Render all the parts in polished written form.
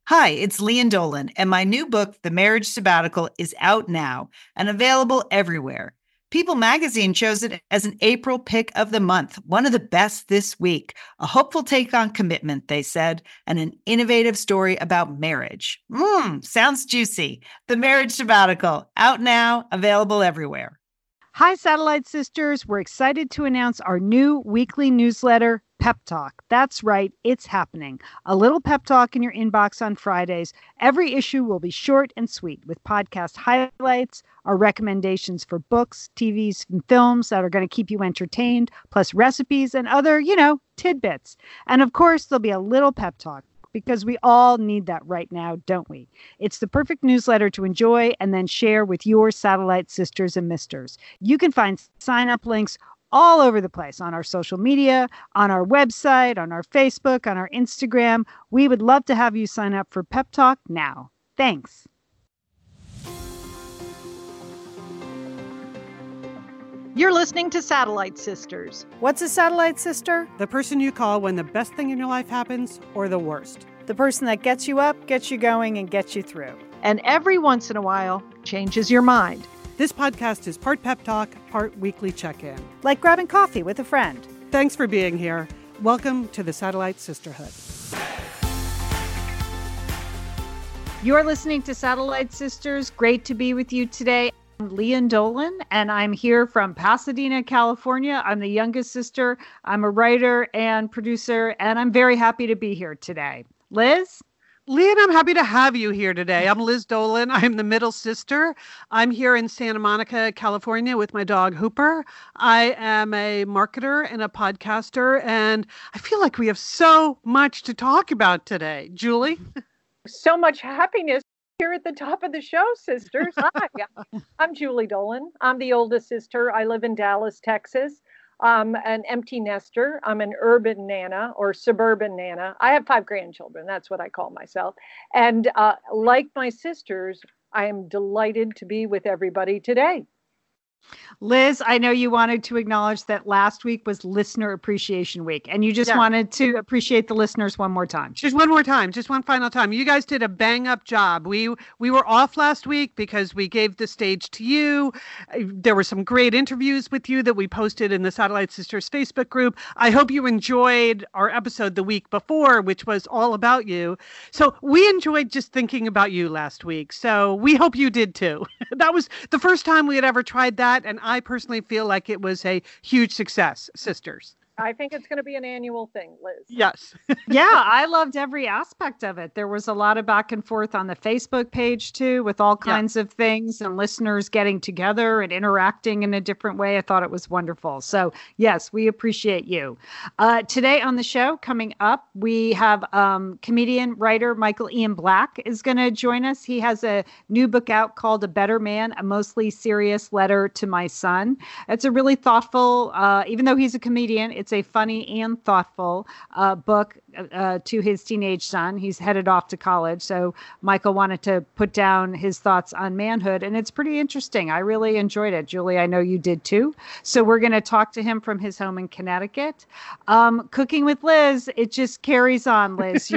Hi, it's Lian Dolan, and my new book, The Marriage Sabbatical, is out now and available everywhere. People magazine chose it as an April pick of the month, one of the best this week. A hopeful take on commitment, they said, and an innovative story about marriage. Sounds juicy. The Marriage Sabbatical, out now, available everywhere. Hi, Satellite Sisters. We're excited to announce our new weekly newsletter, Pep Talk. That's right, it's happening. A little pep talk in your inbox on Fridays. Every issue will be short and sweet with podcast highlights, our recommendations for books, TVs, and films that are going to keep you entertained, plus recipes and other, tidbits. And of course, there'll be a little pep talk, because we all need that right now, don't we? It's the perfect newsletter to enjoy and then share with your satellite sisters and misters. You can find sign-up links all over the place on our social media, on our website, on our Facebook, on our Instagram. We would love to have you sign up for Pep Talk now. Thanks. You're listening to Satellite Sisters. What's a satellite sister? The person you call when the best thing in your life happens or the worst. The person that gets you up, gets you going, and gets you through. And every once in a while, changes your mind. This podcast is part pep talk, part weekly check-in. Like grabbing coffee with a friend. Thanks for being here. Welcome to the Satellite Sisterhood. You're listening to Satellite Sisters. Great to be with you today. I'm Lian Dolan, and I'm here from Pasadena, California. I'm the youngest sister. I'm a writer and producer, and I'm very happy to be here today. Liz? Lian, I'm happy to have you here today. I'm Liz Dolan. I'm the middle sister. I'm here in Santa Monica, California with my dog Hooper. I am a marketer and a podcaster, and I feel like we have so much to talk about today. Julie? So much happiness here at the top of the show, sisters. Hi, I'm Julie Dolan. I'm the oldest sister. I live in Dallas, Texas. I'm an empty nester. I'm an urban nana or suburban nana. I have 5 grandchildren. That's what I call myself. And like my sisters, I am delighted to be with everybody today. Liz, I know you wanted to acknowledge that last week was Listener Appreciation Week, and you just wanted to appreciate the listeners one more time. Just one more time, just one final time. You guys did a bang-up job. We were off last week because we gave the stage to you. There were some great interviews with you that we posted in the Satellite Sisters Facebook group. I hope you enjoyed our episode the week before, which was all about you. So we enjoyed just thinking about you last week. So we hope you did too. That was the first time we had ever tried that. And I personally feel like it was a huge success, sisters. I think it's going to be an annual thing, Liz. Yes. Yeah, I loved every aspect of it. There was a lot of back and forth on the Facebook page, too, with all kinds of things and listeners getting together and interacting in a different way. I thought it was wonderful. So, yes, we appreciate you. Today on the show, coming up, we have comedian, writer Michael Ian Black is going to join us. He has a new book out called A Better Man, A Mostly Serious Letter to My Son. It's a really thoughtful, even though he's a comedian, it's a funny and thoughtful book to his teenage son. He's headed off to college. So Michael wanted to put down his thoughts on manhood. And it's pretty interesting. I really enjoyed it. Julie, I know you did too. So we're going to talk to him from his home in Connecticut. Cooking with Liz, it just carries on, Liz.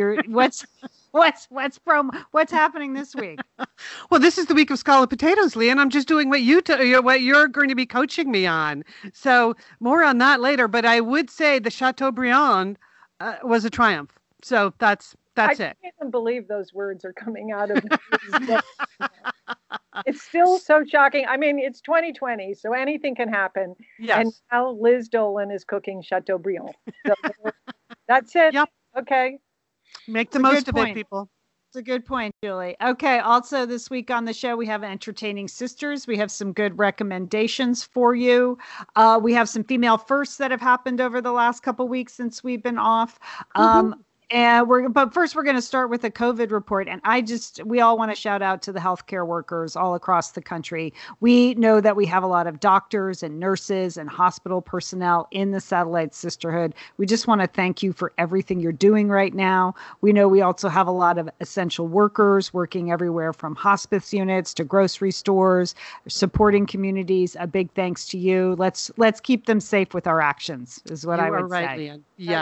What's happening this week? Well, this is the week of scalloped potatoes, Lian. I'm just doing what you're going to be coaching me on. So more on that later. But I would say the Chateaubriand was a triumph. So that's it. I can't even believe those words are coming out of me. It's still so shocking. I mean, it's 2020, so anything can happen. Yes. And now Liz Dolan is cooking Chateaubriand. So that's it. Yep. Okay. Make the most of it, people. It's a good point, Julie. Okay. Also this week on the show, we have Entertaining Sisters. We have some good recommendations for you. We have some female firsts that have happened over the last couple of weeks since we've been off. But first we're going to start with a COVID report. And we all want to shout out to the healthcare workers all across the country. We know that we have a lot of doctors and nurses and hospital personnel in the Satellite Sisterhood. We just want to thank you for everything you're doing right now. We know we also have a lot of essential workers working everywhere from hospice units to grocery stores, supporting communities. A big thanks to you. Let's keep them safe with our actions is what I would say. Leanne. Yes.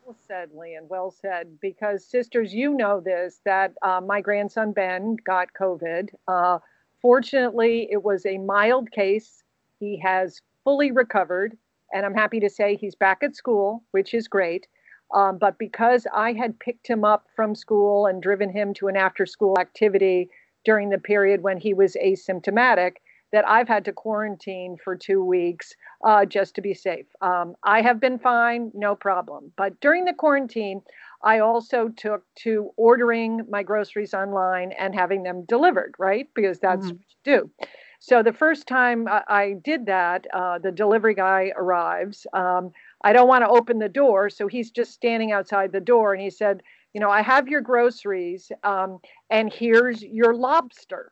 Well said, Leanne. Well said. Because sisters, you know this, that my grandson Ben got COVID. Fortunately, it was a mild case. He has fully recovered, and I'm happy to say he's back at school, which is great. But because I had picked him up from school and driven him to an after-school activity during the period when he was asymptomatic, that I've had to quarantine for 2 weeks just to be safe. I have been fine, no problem. But during the quarantine, I also took to ordering my groceries online and having them delivered, right? Because that's what you do. So the first time I did that, the delivery guy arrives. I don't want to open the door, so he's just standing outside the door, and he said, you know, I have your groceries, and here's your lobster.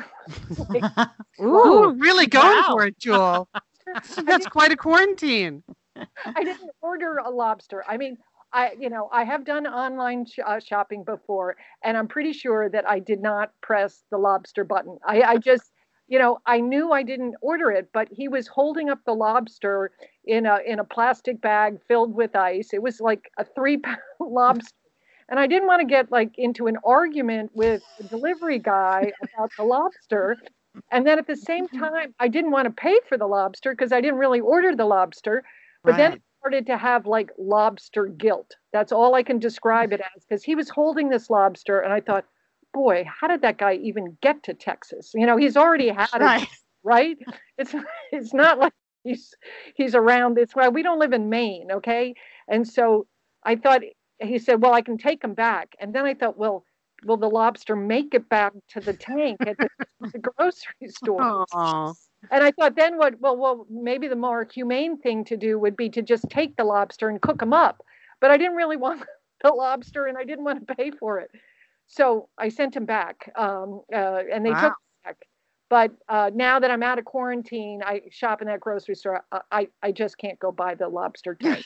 Ooh, really going for it, Jewel. That's quite a quarantine. I didn't order a lobster. I mean, I have done online shopping before, and I'm pretty sure that I did not press the lobster button. I just, I knew I didn't order it, but he was holding up the lobster in a plastic bag filled with ice. It was like a 3-pound lobster. And I didn't want to get into an argument with the delivery guy about the lobster. And then at the same time, I didn't want to pay for the lobster because I didn't really order the lobster. But then it started to have lobster guilt. That's all I can describe it as, because he was holding this lobster and I thought, boy, how did that guy even get to Texas? He's already had it, right? It's not like he's around this way. We don't live in Maine, okay? And so I thought, he said, well, I can take them back. And then I thought, well, will the lobster make it back to the tank at the grocery store? Aww. And I thought then well, maybe the more humane thing to do would be to just take the lobster and cook them up. But I didn't really want the lobster and I didn't want to pay for it. So I sent him back and they took it back. But now that I'm out of quarantine, I shop in that grocery store. I just can't go buy the lobster tank.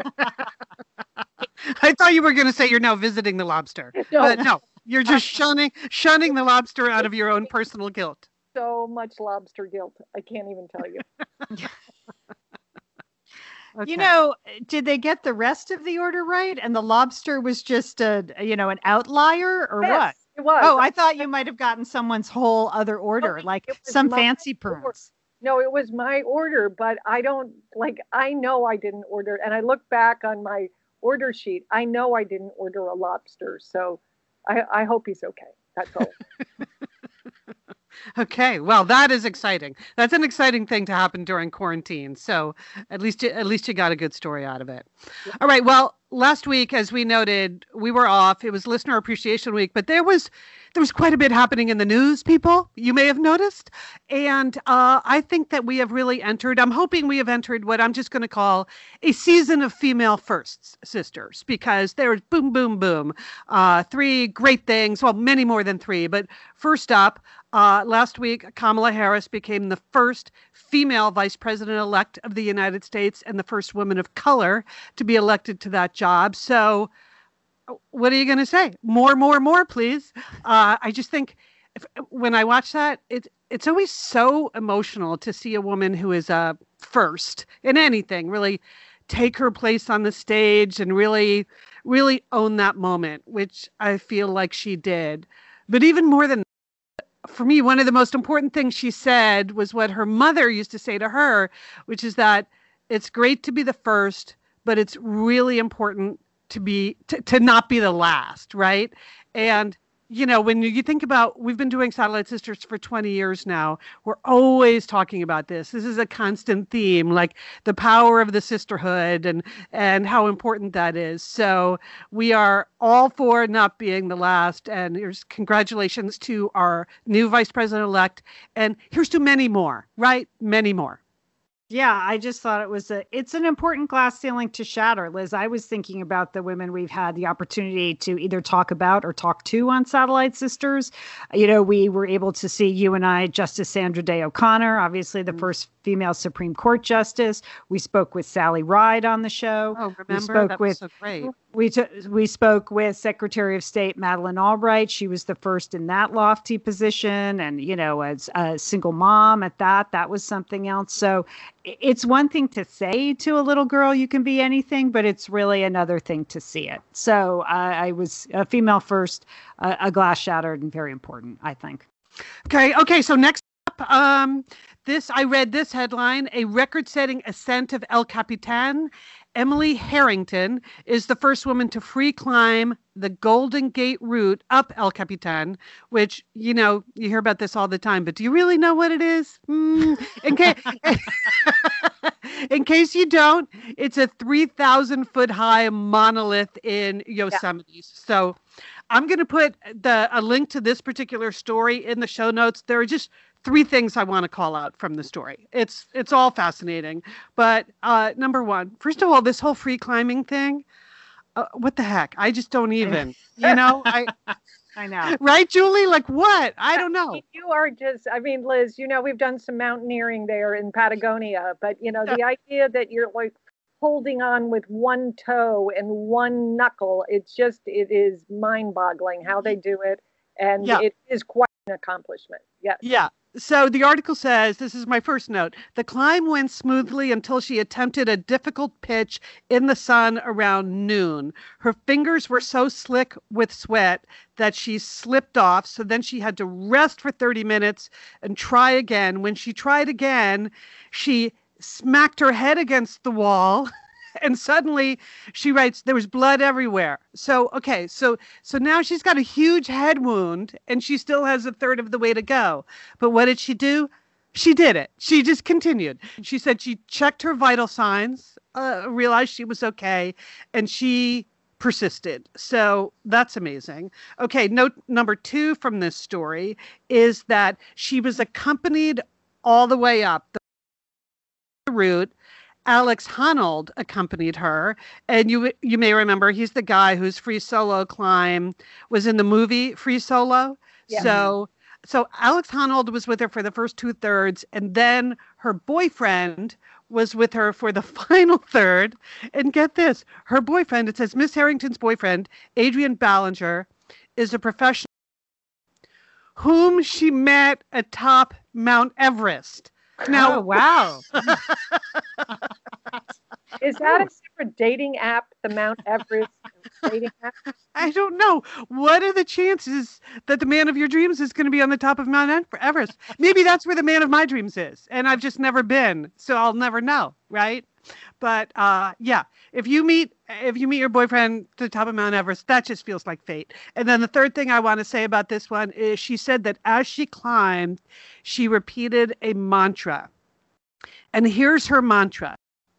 I thought you were going to say you're now visiting the lobster. No. But no, you're just shunning the lobster out of your own personal guilt. So much lobster guilt. I can't even tell you. Okay. Did they get the rest of the order right? And the lobster was just an outlier or what? It was. Oh, I thought you might have gotten someone's whole other order, some fancy prunes. No, it was my order, but I know I didn't order. And I look back on my order sheet. I know I didn't order a lobster. So I hope he's okay. That's all. Okay, well, that is exciting. That's an exciting thing to happen during quarantine. So at least you got a good story out of it. Yeah. All right. Well, last week, as we noted, we were off. It was Listener Appreciation Week, but there was quite a bit happening in the news, people. You may have noticed. And I think that we have really I'm hoping we have entered what I'm just going to call a season of female firsts, sisters, because there's boom, boom, boom. 3 great things. Well, many more than 3. But first up, last week, Kamala Harris became the first female vice president-elect of the United States and the first woman of color to be elected to that job. So what are you going to say? More, please. I just think when I watch that, it's always so emotional to see a woman who is first in anything really take her place on the stage and really, really own that moment, which I feel like she did. But even more than for me, one of the most important things she said was what her mother used to say to her, which is that it's great to be the first, but it's really important to not be the last, right? And when you think about, we've been doing Satellite Sisters for 20 years now. We're always talking about this. This is a constant theme, like the power of the sisterhood and how important that is. So we are all for not being the last. And here's congratulations to our new vice president-elect. And here's to many more, right? Many more. Yeah, I just thought it's an important glass ceiling to shatter, Liz. I was thinking about the women we've had the opportunity to either talk about or talk to on Satellite Sisters. We were able to see, you and I, Justice Sandra Day O'Connor, obviously the first female Supreme Court justice. We spoke with Sally Ride on the show. Oh, remember? That was so great. We spoke with Secretary of State Madeleine Albright. She was the first in that lofty position, and as a single mom at that was something else. So it's one thing to say to a little girl you can be anything, but it's really another thing to see it. So I was a female first, a glass shattered, and very important, I think. Okay. So next up, I read this headline: a record-setting ascent of El Capitan. Emily Harrington is the first woman to free climb the Golden Gate route up El Capitan, which, you hear about this all the time, but do you really know what it is? In case you don't, it's a 3,000-foot high monolith in Yosemite. Yeah. So I'm going to put a link to this particular story in the show notes. There are just 3 things I want to call out from the story. It's all fascinating. But number one, first of all, this whole free climbing thing, what the heck? I just don't even, I know. Right, Julie? Like what? I don't know. You are just, Liz, we've done some mountaineering there in Patagonia, but the idea that you're like holding on with one toe and one knuckle, it is mind-boggling how they do it. And it is quite an accomplishment. Yes. Yeah. So the article says, this is my first note, the climb went smoothly until she attempted a difficult pitch in the sun around noon. Her fingers were so slick with sweat that she slipped off. So then she had to rest for 30 minutes and try again. When she tried again, she smacked her head against the wall. And suddenly, she writes, there was blood everywhere. So now she's got a huge head wound and she still has a third of the way to go. But what did she do? She did it. She just continued. She said she checked her vital signs, realized she was okay, and she persisted. So that's amazing. Okay, note number 2 from this story is that she was accompanied all the way up the route. Alex Honnold accompanied her. And you may remember, he's the guy whose free solo climb was in the movie Free Solo. Yeah. So Alex Honnold was with her for the first 2/3, and then her boyfriend was with her for the final third. And get this, her boyfriend, it says Miss Harrington's boyfriend, Adrian Ballinger, is a professional whom she met atop Mount Everest. Now, wow. Is that a separate dating app, the Mount Everest dating app? I don't know. What are the chances that the man of your dreams is going to be on the top of Mount Everest? Maybe that's where the man of my dreams is, and I've just never been, so I'll never know, right? But if you meet your boyfriend to the top of Mount Everest, that just feels like fate. And then the third thing I want to say about this one is she said that as she climbed, she repeated a mantra. And here's her mantra: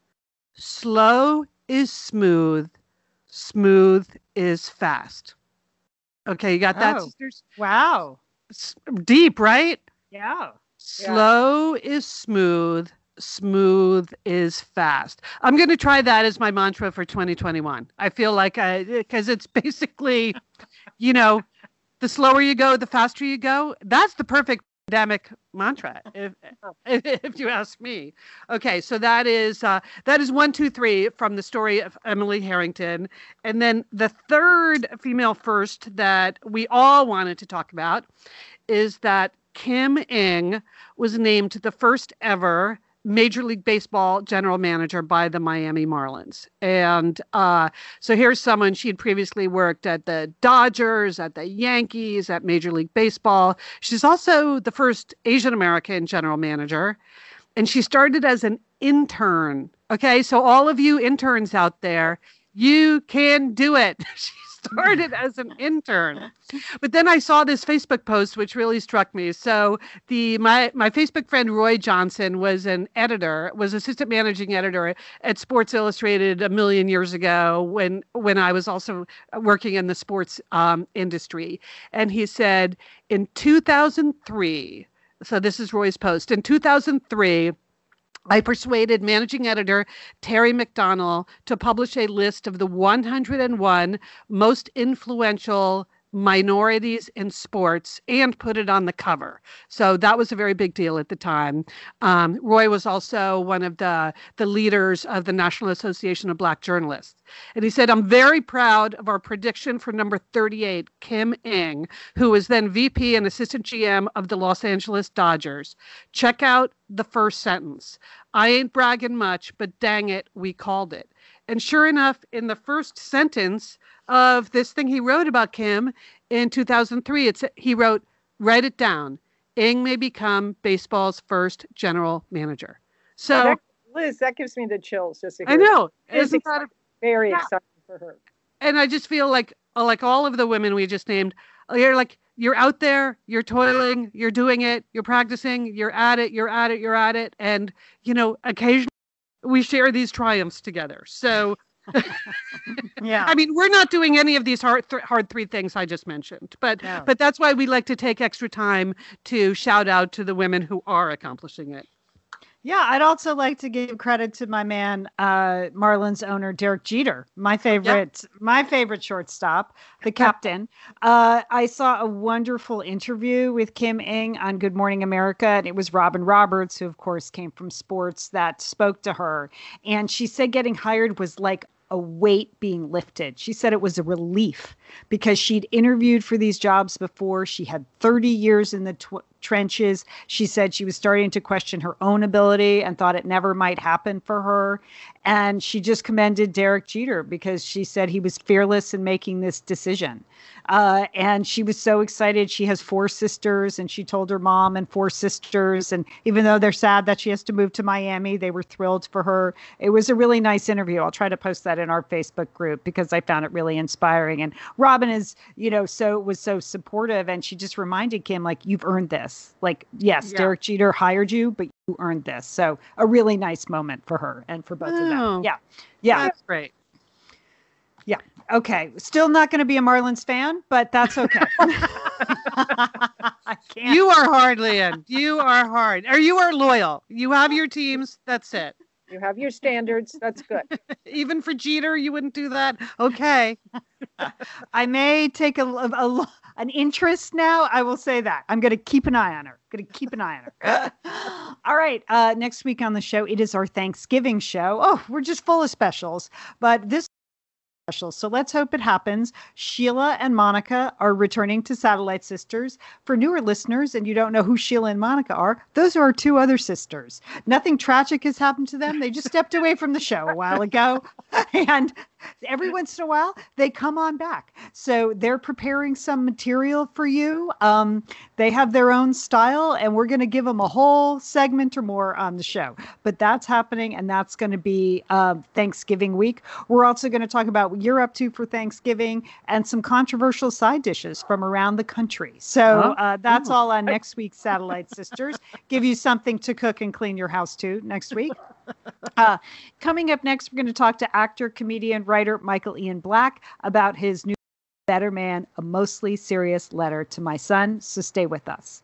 slow is smooth, smooth is fast. Okay, you got that, sisters? Wow. Deep, right? Yeah. Slow is smooth, smooth is fast. I'm going to try that as my mantra for 2021. I feel like because it's basically, the slower you go, the faster you go. That's the perfect pandemic mantra, if you ask me. Okay, so that is 1, 2, 3 from the story of Emily Harrington. And then the third female first that we all wanted to talk about is that Kim Ng was named the first ever Major League Baseball general manager by the Miami Marlins. And so here's someone, she had previously worked at the Dodgers, at the Yankees, at Major League Baseball. She's also the first Asian American general manager. And she started as an intern. Okay, so all of you interns out there, you can do it. She started as an intern. But then I saw this Facebook post, which really struck me. So my Facebook friend, Roy Johnson, was assistant managing editor at Sports Illustrated a million years ago when I was also working in the sports industry. And he said in 2003, so this is Roy's post, in 2003, I persuaded managing editor Terry McDonnell to publish a list of the 101 most influential minorities in sports and put it on the cover. So that was a very big deal at the time. Roy was also one of the leaders of the National Association of Black Journalists. And he said, I'm very proud of our prediction for number 38, Kim Ng, who was then VP and assistant GM of the Los Angeles Dodgers. Check out the first sentence. I ain't bragging much, but dang it, we called it. And sure enough, in the first sentence of this thing he wrote about Kim in 2003, he wrote, write it down. Ng may become baseball's first general manager. So, Liz, that gives me the chills. Just to I know. Isn't that very exciting for her? And I just feel like all of the women we just named, you're out there, you're toiling, you're doing it, you're practicing, you're at it. And, occasionally we share these triumphs together. So, Yeah. I mean, we're not doing any of these hard three things I just mentioned, but that's why we like to take extra time to shout out to the women who are accomplishing it. Yeah, I'd also like to give credit to my man, Marlins owner Derek Jeter, my favorite shortstop, the captain. I saw a wonderful interview with Kim Ng on Good Morning America, and it was Robin Roberts, who of course came from sports, that spoke to her. And she said getting hired was like a weight being lifted. She said it was a relief because she'd interviewed for these jobs before. She had 30 years in the trenches. She said she was starting to question her own ability and thought it never might happen for her. And she just commended Derek Jeter because she said he was fearless in making this decision. And she was so excited. She has 4 sisters, and she told her mom and 4 sisters. And even though they're sad that she has to move to Miami, they were thrilled for her. It was a really nice interview. I'll try to post that in our Facebook group because I found it really inspiring. And Robin is, was so supportive. And she just reminded Kim, you've earned this. Yes, yeah. Derek Jeter hired you, but you earned this. So a really nice moment for her and for both of them. Yeah. Yeah. That's great. Yeah. Okay. Still not going to be a Marlins fan, but that's okay. I can't. You are hard, Lian. You are hard. Or you are loyal. You have your teams. That's it. You have your standards. That's good. Even for Jeter, you wouldn't do that? Okay. I may take an interest now. I will say that. I'm going to keep an eye on her. All right. Next week on the show, it is our Thanksgiving show. Oh, we're just full of specials. But this special. So let's hope it happens. Sheila and Monica are returning to Satellite Sisters. For newer listeners, and you don't know who Sheila and Monica are, those are our 2 other sisters. Nothing tragic has happened to them. They just stepped away from the show a while ago. And every once in a while, they come on back. So they're preparing some material for you. They have their own style, and we're going to give them a whole segment or more on the show. But that's happening, and that's going to be Thanksgiving week. We're also going to talk about what you're up to for Thanksgiving and some controversial side dishes from around the country. So that's all on next week's Satellite Sisters. Give you something to cook and clean your house to next week. Coming up next, we're going to talk to actor, comedian, writer Michael Ian Black about his new Better Man, a mostly serious letter to my son. So stay with us.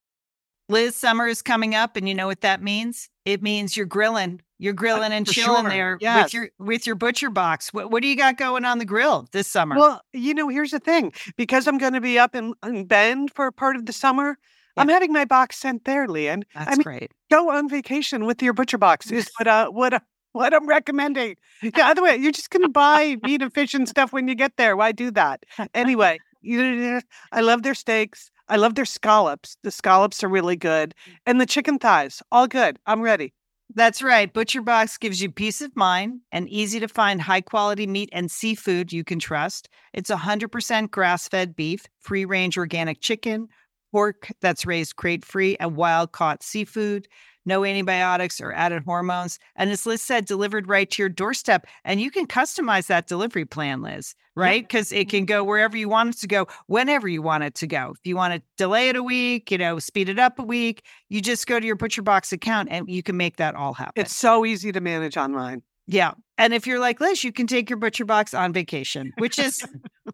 Liz, summer is coming up, and you know what that means? It means you're grilling. You're grilling and chilling there with your butcher box. What do you got going on the grill this summer? Well, here's the thing. Because I'm going to be up in Bend for part of the summer, I'm having my box sent there, Lian. That's great. Go on vacation with your butcher box is what I'm recommending. Yeah, other way, you're just going to buy meat and fish and stuff when you get there. Why do that? Anyway, I love their steaks. I love their scallops. The scallops are really good. And the chicken thighs, all good. I'm ready. That's right. Butcher Box gives you peace of mind and easy to find high quality meat and seafood you can trust. It's 100% grass-fed beef, free-range organic chicken, pork that's raised crate-free, and wild-caught seafood. No antibiotics or added hormones. And as Liz said, delivered right to your doorstep. And you can customize that delivery plan, Liz, right? Because it can go wherever you want it to go, whenever you want it to go. If you want to delay it a week, speed it up a week, you just go to your ButcherBox account and you can make that all happen. It's so easy to manage online. Yeah. And if you're like Liz, you can take your ButcherBox on vacation, which is...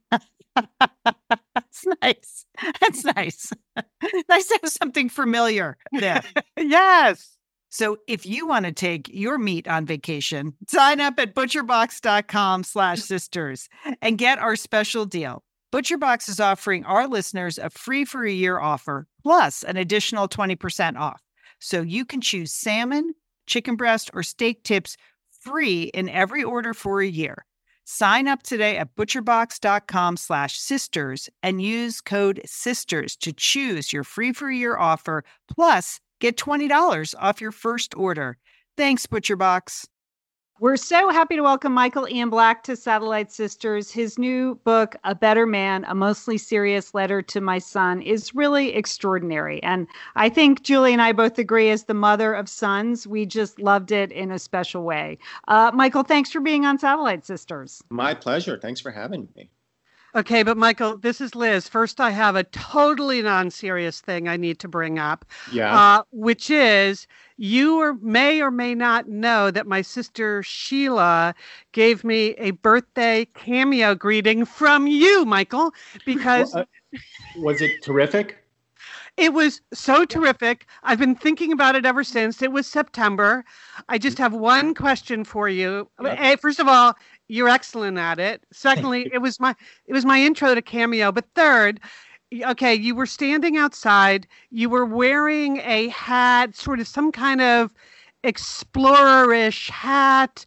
That's nice. That's nice. Nice to have something familiar there. Yes. So if you want to take your meat on vacation, sign up at butcherbox.com/sisters and get our special deal. ButcherBox is offering our listeners a free for a year offer, plus an additional 20% off. So you can choose salmon, chicken breast, or steak tips free in every order for a year. Sign up today at butcherbox.com/sisters and use code SISTERS to choose your free for a year offer, plus get $20 off your first order. Thanks, ButcherBox. We're so happy to welcome Michael Ian Black to Satellite Sisters. His new book, A Better Man, A Mostly Serious Letter to My Son, is really extraordinary. And I think Julie and I both agree, as the mother of sons, we just loved it in a special way. Michael, thanks for being on Satellite Sisters. My pleasure. Thanks for having me. Okay, but Michael, this is Liz. First, I have a totally non-serious thing I need to bring up. Yeah. Which is, you may or may not know that my sister Sheila gave me a birthday cameo greeting from you, Michael, because was it terrific? It was so terrific. I've been thinking about it ever since. It was September. I just have one question for you. Hey, first of all, you're excellent at it. Secondly, it was my intro to Cameo. But third, okay, you were standing outside. You were wearing a hat, sort of some kind of explorer-ish hat.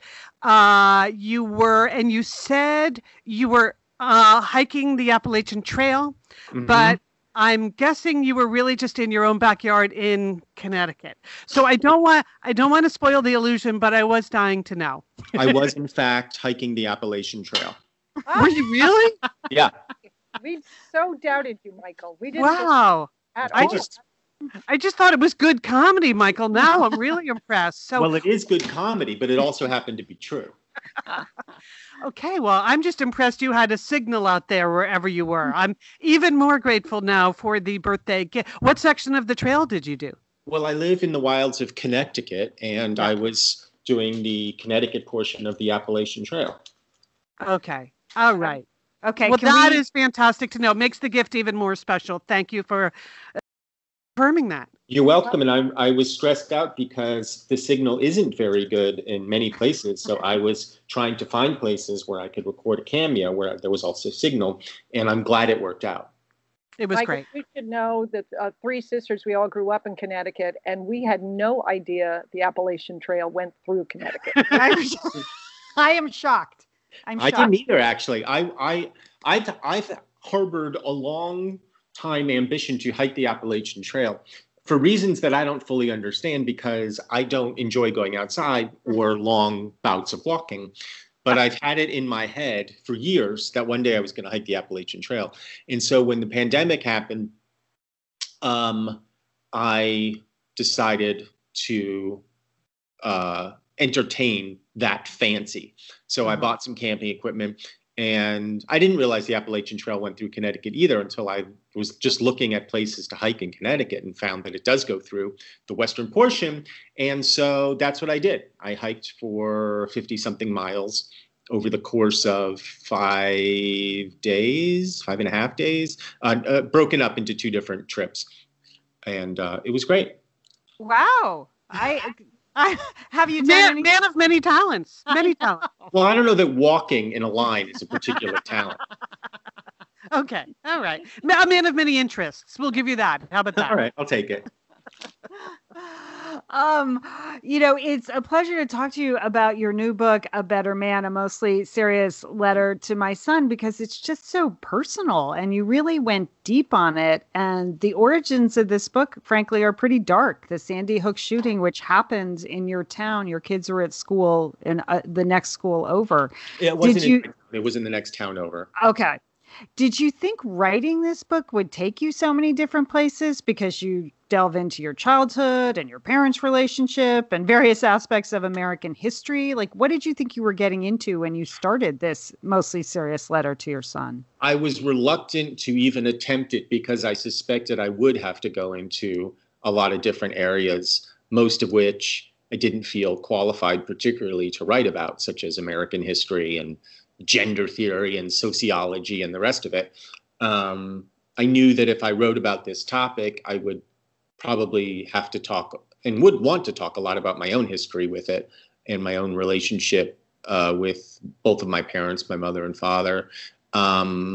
You said you were hiking the Appalachian Trail, but I'm guessing you were really just in your own backyard in Connecticut. So I don't want to spoil the illusion, but I was dying to know. I was, in fact, hiking the Appalachian Trail. Were you really? Yeah. We so doubted you, Michael. We didn't. Wow. I just thought it was good comedy, Michael. Now I'm really impressed. So, well, it is good comedy, but it also happened to be true. Okay, well, I'm just impressed you had a signal out there wherever you were. I'm even more grateful now for the birthday gift. What section of the trail did you do? Well, I live in the wilds of Connecticut, and I was doing the Connecticut portion of the Appalachian Trail. Okay. All right. Okay. Well, that is fantastic to know. Makes the gift even more special. Thank you for confirming that. You're welcome. And I was stressed out because the signal isn't very good in many places. So I was trying to find places where I could record a cameo where there was also signal. And I'm glad it worked out. It was Michael, great. We should know that three sisters, we all grew up in Connecticut, and we had no idea the Appalachian Trail went through Connecticut. I am shocked. I didn't either, actually. I've harbored a long time ambition to hike the Appalachian Trail for reasons that I don't fully understand, because I don't enjoy going outside or long bouts of walking. But I've had it in my head for years that one day I was going to hike the Appalachian Trail. And so when the pandemic happened, I decided to entertain that fancy. So I bought some camping equipment, and I didn't realize the Appalachian Trail went through Connecticut either until I was just looking at places to hike in Connecticut and found that it does go through the western portion. And so that's what I did. I hiked for 50-something miles over the course of 5.5 days, broken up into 2 different trips. And it was great. Wow. I have you done man of many talents. Many talents. Well, I don't know that walking in a line is a particular talent. Okay. All right. A man of many interests. We'll give you that. How about that? All right. I'll take it. It's a pleasure to talk to you about your new book, A Better Man, A Mostly Serious Letter to My Son, because it's just so personal and you really went deep on it. And the origins of this book, frankly, are pretty dark. The Sandy Hook shooting, which happened in your town, your kids were at school in the next school over. It was in the next town over. Okay. Did you think writing this book would take you so many different places because you delve into your childhood and your parents' relationship and various aspects of American history? Like, what did you think you were getting into when you started this mostly serious letter to your son? I was reluctant to even attempt it because I suspected I would have to go into a lot of different areas, most of which I didn't feel qualified particularly to write about, such as American history and gender theory and sociology and the rest of it. I knew that if I wrote about this topic, I would probably have to talk and would want to talk a lot about my own history with it and my own relationship with both of my parents, my mother and father. And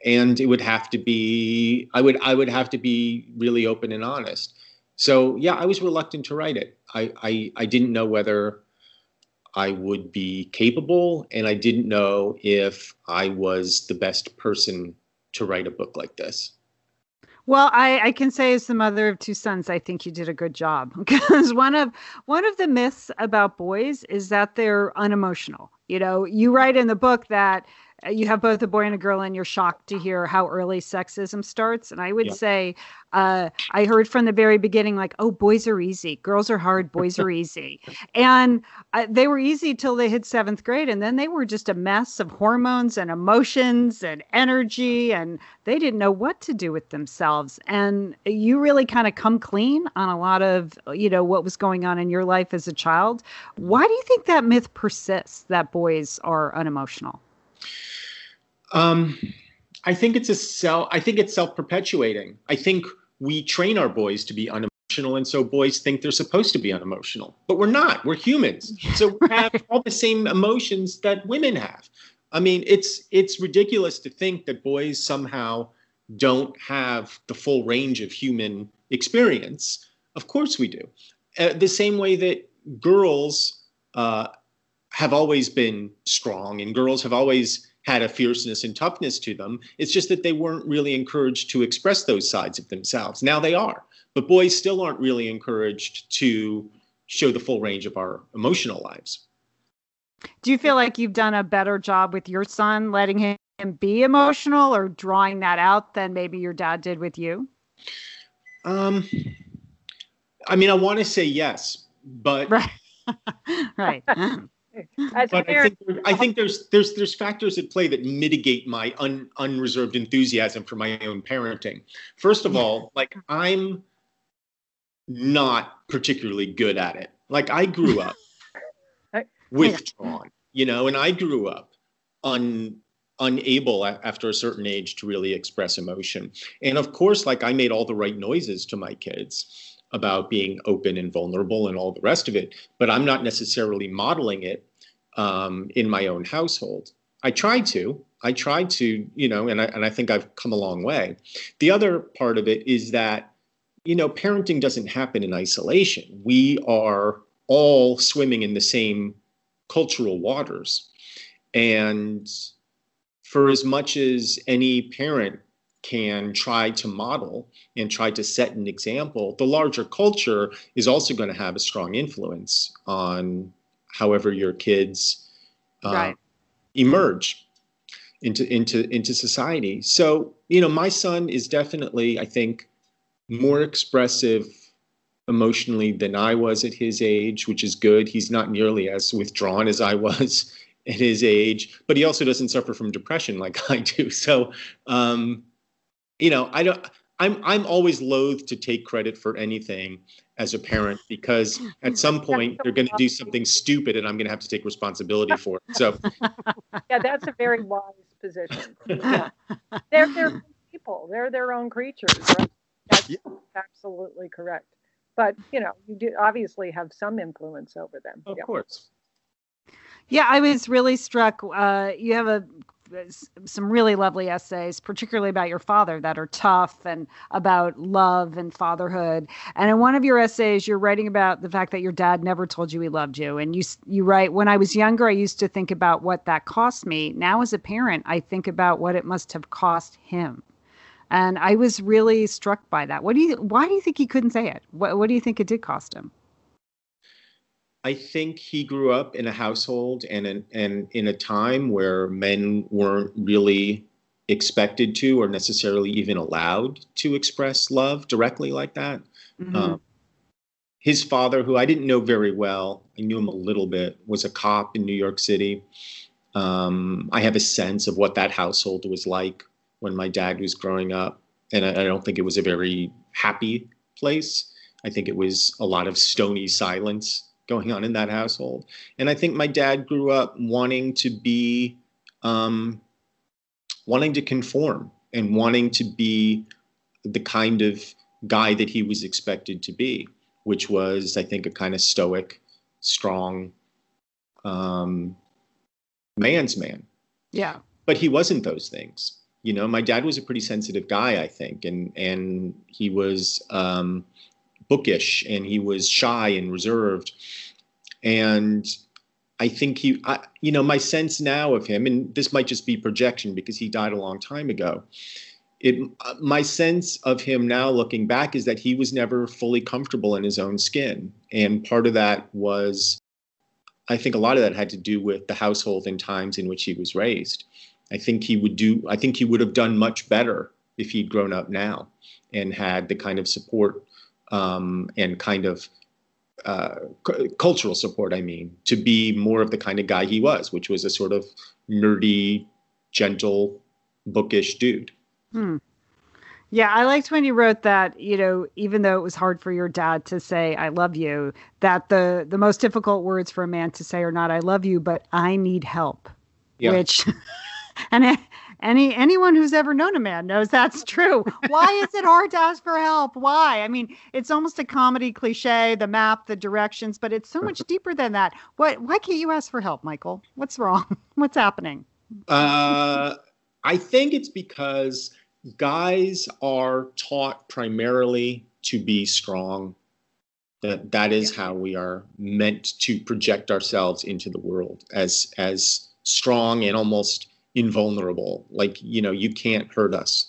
And it would have to be, I would have to be really open and honest. So yeah, I was reluctant to write it. I didn't know whether I would be capable, and I didn't know if I was the best person to write a book like this. Well, I can say as the mother of two sons, I think you did a good job, because one of the myths about boys is that they're unemotional. You know, you write in the book that you have both a boy and a girl, and you're shocked to hear how early sexism starts. And I would say, I heard from the very beginning, like, oh, boys are easy. Girls are hard. Boys are easy. And they were easy till they hit 7th grade. And then they were just a mess of hormones and emotions and energy. And they didn't know what to do with themselves. And you really kind of come clean on a lot of, you know, what was going on in your life as a child. Why do you think that myth persists, that boys are unemotional? I think it's self-perpetuating. I think we train our boys to be unemotional, and so boys think they're supposed to be unemotional, but we're not. We're humans, so we have all the same emotions that women have. I mean, it's ridiculous to think that boys somehow don't have the full range of human experience. Of course we do. The same way that girls have always been strong, and girls have always had a fierceness and toughness to them. It's just that they weren't really encouraged to express those sides of themselves. Now they are, but boys still aren't really encouraged to show the full range of our emotional lives. Do you feel like you've done a better job with your son, letting him be emotional or drawing that out, than maybe your dad did with you? I mean, I want to say yes, but right. Right. But I think there's factors at play that mitigate my unreserved enthusiasm for my own parenting. First of all, like, I'm not particularly good at it. Like, I grew up withdrawn, you know, and I grew up unable after a certain age to really express emotion. And of course, like, I made all the right noises to my kids about being open and vulnerable and all the rest of it, but I'm not necessarily modeling it in my own household. I tried to, you know, and I think I've come a long way. The other part of it is that, you know, parenting doesn't happen in isolation. We are all swimming in the same cultural waters. And for as much as any parent can try to model and try to set an example, the larger culture is also going to have a strong influence on however your kids emerge into society. So, you know, my son is definitely, I think, more expressive emotionally than I was at his age, which is good. He's not nearly as withdrawn as I was at his age, but he also doesn't suffer from depression like I do. So, you know, I'm always loath to take credit for anything as a parent, because at some point they're going to do something stupid and I'm going to have to take responsibility for it. So yeah, that's a very wise position. They're people. They're their own creatures, right? That's absolutely correct. But, you know, you do obviously have some influence over them. Of course. Yeah, I was really struck. You have some really lovely essays, particularly about your father, that are tough and about love and fatherhood. And in one of your essays, you're writing about the fact that your dad never told you he loved you. And you write, when I was younger, I used to think about what that cost me. Now, as a parent, I think about what it must have cost him. And I was really struck by that. Why do you think he couldn't say it? What do you think it did cost him? I think he grew up in a household and in a time where men weren't really expected to or necessarily even allowed to express love directly like that. Mm-hmm. His father, who I didn't know very well, I knew him a little bit, was a cop in New York City. I have a sense of what that household was like when my dad was growing up. And I don't think it was a very happy place. I think it was a lot of stony silence going on in that household. And I think my dad grew up wanting to be, wanting to conform and wanting to be the kind of guy that he was expected to be, which was, I think, a kind of stoic, strong man's man. Yeah. But he wasn't those things. My dad was a pretty sensitive guy, I think, and he was bookish, and he was shy and reserved. And I think my sense now of him, and this might just be projection because he died a long time ago. My sense of him now looking back is that he was never fully comfortable in his own skin. And part of that was, I think a lot of that had to do with the household and times in which he was raised. I think he would have done much better if he'd grown up now and had the kind of support and kind of cultural support, to be more of the kind of guy he was, which was a sort of nerdy, gentle, bookish dude. Yeah, I liked when you wrote that, even though it was hard for your dad to say, I love you, that the most difficult words for a man to say are not, I love you, but I need help, which, and anyone who's ever known a man knows that's true. Why is it hard to ask for help? Why? I mean, it's almost a comedy cliche, the map, the directions, but it's so much deeper than that. Why can't you ask for help, Michael? What's wrong? What's happening? I think it's because guys are taught primarily to be strong. That is how we are meant to project ourselves into the world, as strong and almost invulnerable. Like, you can't hurt us.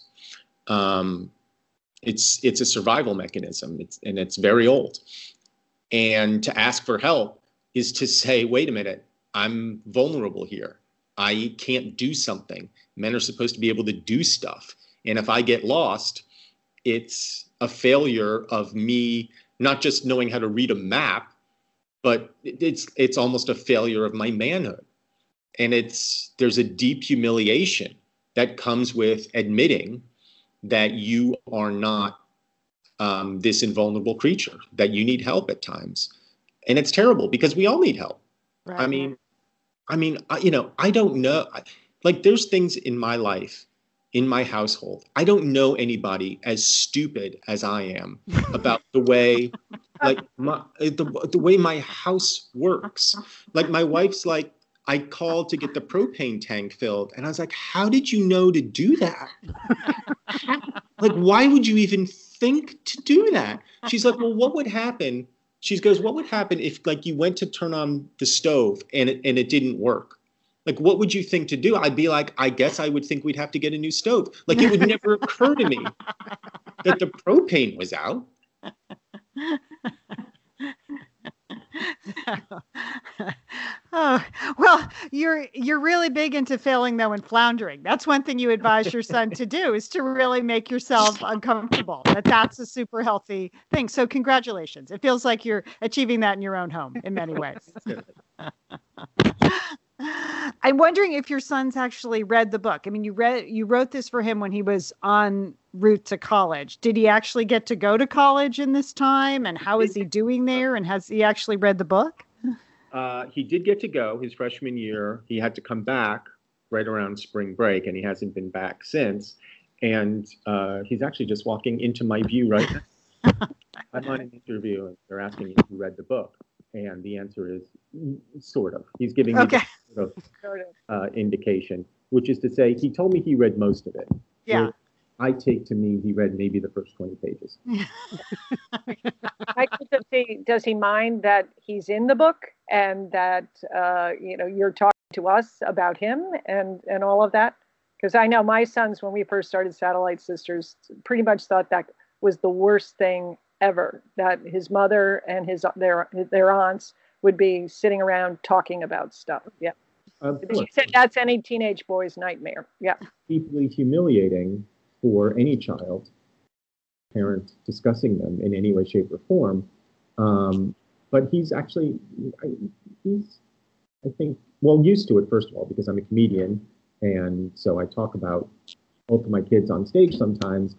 It's a survival mechanism. It's very old. And to ask for help is to say, wait a minute, I'm vulnerable here. I can't do something. Men are supposed to be able to do stuff. And if I get lost, it's a failure of me not just knowing how to read a map, but it's almost a failure of my manhood. And there's a deep humiliation that comes with admitting that you are not this invulnerable creature, that you need help at times. And it's terrible because we all need help. Right. I don't know. Like, there's things in my life, in my household, I don't know anybody as stupid as I am about the way, like, the way my house works. Like, my wife's like, I called to get the propane tank filled, and I was like, how did you know to do that? Like, why would you even think to do that? She's like, well, what would happen? She goes, what would happen if, like, you went to turn on the stove and it didn't work? Like, what would you think to do? I'd be like, I guess I would think we'd have to get a new stove. Like, it would never occur to me that the propane was out. Oh, well, you're really big into failing, though, and floundering. That's one thing you advise your son to do, is to really make yourself uncomfortable. That's a super healthy thing. So congratulations. It feels like you're achieving that in your own home in many ways. I'm wondering if your son's actually read the book. I mean, you wrote this for him when he was en route to college. Did he actually get to go to college in this time? And how is he doing there? And has he actually read the book? He did get to go his freshman year. He had to come back right around spring break, and he hasn't been back since. And he's actually just walking into my view right now. I'm on an interview, and they're asking me if you read the book. And the answer is sort of. He's giving me sort of indication, which is to say, he told me he read most of it. Yeah. I take to mean he read maybe the first 20 pages. Does he mind that he's in the book and that you're talking to us about him and all of that? Because I know my sons, when we first started Satellite Sisters, pretty much thought that was the worst thing ever, that his mother and their aunts would be sitting around talking about stuff. Yeah. She said that's any teenage boy's nightmare. Yeah. Deeply humiliating for any child, parent discussing them in any way, shape, or form. But he's actually, I think, used to it, first of all, because I'm a comedian. And so I talk about both of my kids on stage sometimes.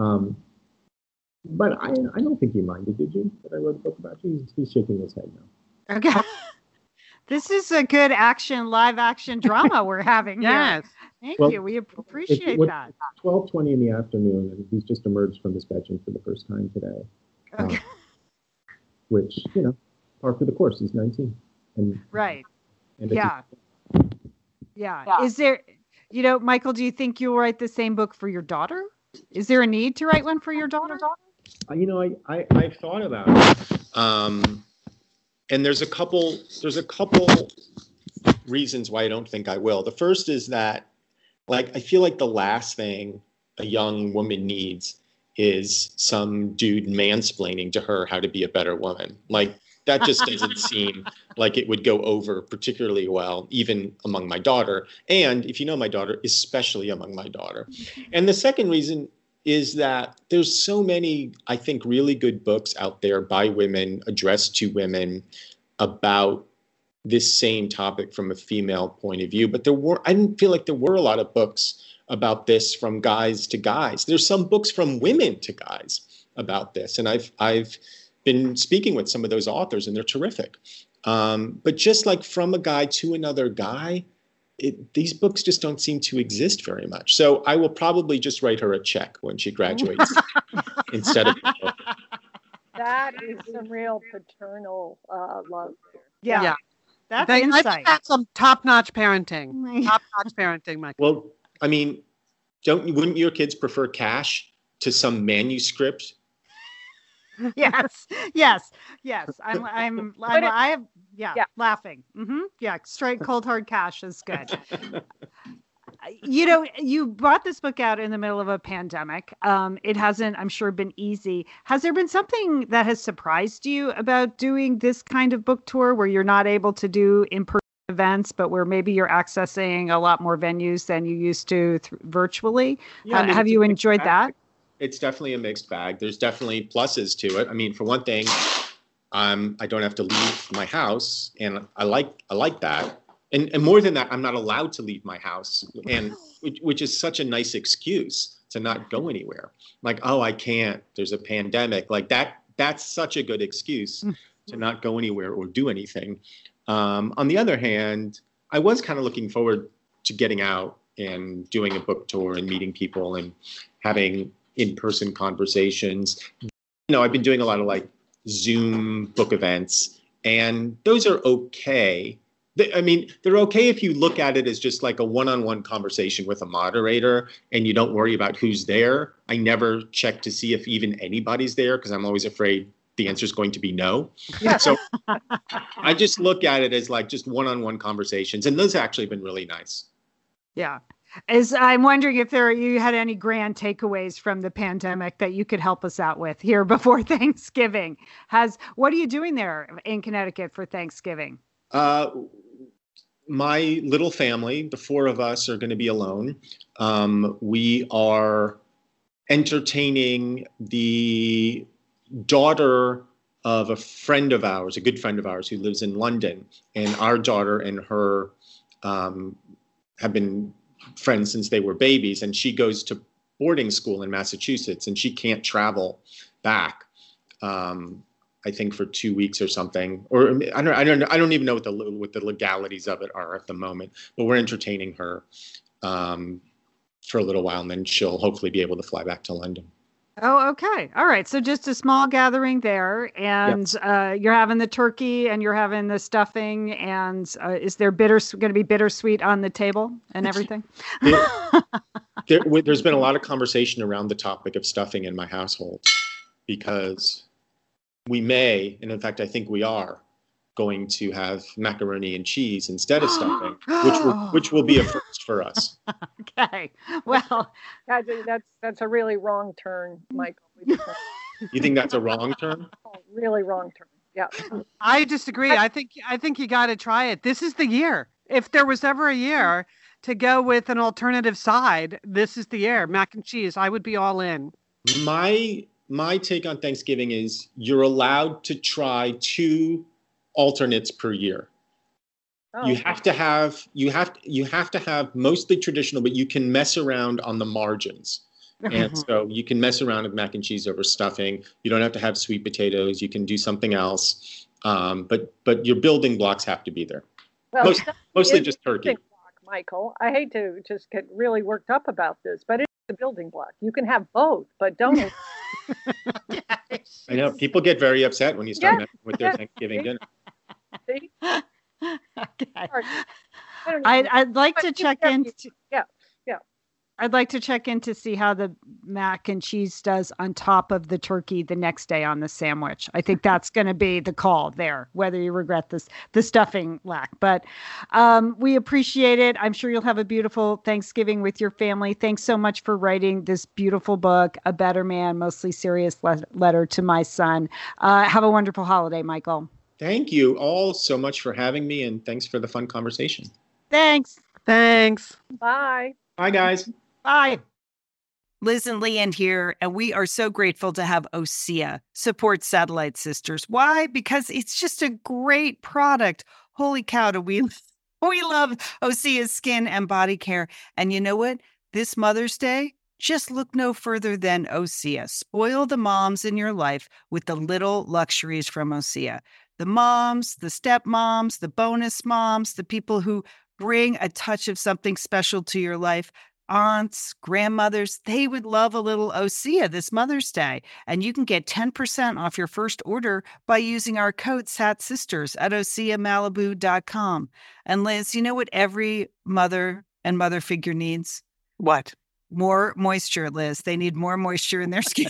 But I don't think you minded, did you, that I wrote a book about you? He's shaking his head now. Okay. This is a good live action drama we're having here. Yes. Thank you. We appreciate that. 12:20 in the afternoon, and he's just emerged from his bedroom for the first time today. Okay. Which, par for the course. He's 19. And, right. And yeah. Is there... Michael, do you think you'll write the same book for your daughter? Is there a need to write one for your daughter? I've thought about it. And there's a couple reasons why I don't think I will. The first is that, I feel like the last thing a young woman needs is some dude mansplaining to her how to be a better woman. That just doesn't seem like it would go over particularly well, even among my daughter. And if you know my daughter, especially among my daughter. And the second reason is that there's so many, I think, really good books out there by women, addressed to women, about this same topic from a female point of view. But I didn't feel like there were a lot of books about this from guys to guys. There's some books from women to guys about this. And I've been speaking with some of those authors, and they're terrific. But just from a guy to another guy, these books just don't seem to exist very much. So I will probably just write her a check when she graduates instead of a book. That is some real paternal love there. Yeah. That's I insight. think that's some top-notch parenting. Top-notch parenting, Michael. Well, I mean, wouldn't your kids prefer cash to some manuscript? Yes. I'm laughing. Mm-hmm. Yeah. Straight cold hard cash is good. You brought this book out in the middle of a pandemic. It hasn't, I'm sure, been easy. Has there been something that has surprised you about doing this kind of book tour where you're not able to do in-person events, but where maybe you're accessing a lot more venues than you used to virtually? Yeah, have you enjoyed that? It's definitely a mixed bag. There's definitely pluses to it. I mean, for one thing, I don't have to leave my house, and I like that. And more than that, I'm not allowed to leave my house, and which is such a nice excuse to not go anywhere. I can't. There's a pandemic. That's such a good excuse to not go anywhere or do anything. On the other hand, I was kind of looking forward to getting out and doing a book tour and meeting people and having in-person conversations. I've been doing a lot of Zoom book events, and those are okay. They're okay if you look at it as just a one-on-one conversation with a moderator and you don't worry about who's there. I never check to see if even anybody's there because I'm always afraid the answer is going to be no. Yeah. So I just look at it as just one-on-one conversations, and those have actually been really nice. Yeah. I'm wondering if you had any grand takeaways from the pandemic that you could help us out with here before Thanksgiving. What are you doing there in Connecticut for Thanksgiving? My little family, the four of us, are going to be alone. We are entertaining the daughter of a friend of ours, a good friend of ours who lives in London. And our daughter and her have been friends since they were babies, and she goes to boarding school in Massachusetts, and she can't travel back. I think for 2 weeks or something, or I don't even know what the legalities of it are at the moment. But we're entertaining her for a little while, and then she'll hopefully be able to fly back to London. Oh, okay. All right. So just a small gathering there, and you're having the turkey and you're having the stuffing, and is there going to be bittersweet on the table and everything? There's been a lot of conversation around the topic of stuffing in my household, because we may, and in fact, I think we are going to have macaroni and cheese instead of stuffing, which will be a first for us. Okay. Well, that's a really wrong turn, Michael. You think that's a wrong turn? Really wrong turn. Yeah. I disagree. I think you got to try it. This is the year. If there was ever a year to go with an alternative side, this is the year. Mac and cheese. I would be all in. My take on Thanksgiving is you're allowed to try 2 alternates per year. Oh. You have to have mostly traditional, but you can mess around on the margins. And so you can mess around with mac and cheese over stuffing. You don't have to have sweet potatoes. You can do something else. But your building blocks have to be there. Well, mostly just turkey. Block, Michael, I hate to just get really worked up about this, but it's a building block. You can have both, but don't. I know people get very upset when you start messing with their Thanksgiving dinner. See? Okay. I'd like to check in. I'd like to check in to see how the mac and cheese does on top of the turkey the next day on the sandwich. I think that's going to be the call there, whether you regret the stuffing lack. But we appreciate it. I'm sure you'll have a beautiful Thanksgiving with your family. Thanks so much for writing this beautiful book, A Better Man, Mostly Serious Letter to My Son. Have a wonderful holiday, Michael. Thank you all so much for having me, and thanks for the fun conversation. Thanks. Thanks. Bye. Bye, guys. Bye. Liz and Leanne here, and we are so grateful to have OSEA support Satellite Sisters. Why? Because it's just a great product. Holy cow, do we love OSEA's skin and body care. And you know what? This Mother's Day, just look no further than OSEA. Spoil the moms in your life with the little luxuries from OSEA. The moms, the stepmoms, the bonus moms, the people who bring a touch of something special to your life. Aunts, grandmothers, they would love a little OSEA this Mother's Day. And you can get 10% off your first order by using our code SATSisters at OSEAMalibu.com. And Liz, you know what every mother and mother figure needs? What? More moisture, Liz. They need more moisture in their skin.